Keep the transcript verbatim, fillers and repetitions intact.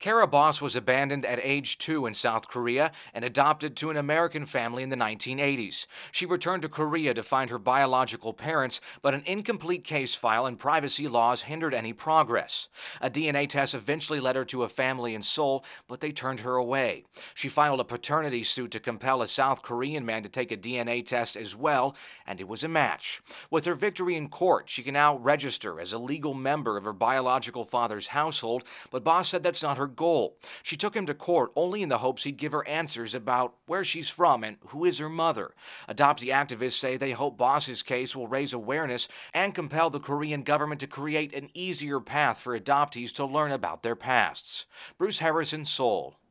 Kara Boss was abandoned at age two in South Korea and adopted to an American family in the nineteen eighties. She returned to Korea to find her biological parents, but an incomplete case file and privacy laws hindered any progress. A D N A test eventually led her to a family in Seoul, but they turned her away. She filed a paternity suit to compel a South Korean man to take a D N A test as well, and it was a match. With her victory in court, she can now register as a legal member of her biological father's household, but Boss said that's not her goal. She took him to court only in the hopes he'd give her answers about where she's from and who is her mother. Adoptee activists say they hope Boss's case will raise awareness and compel the Korean government to create an easier path for adoptees to learn about their pasts. Bruce Harrison, Seoul.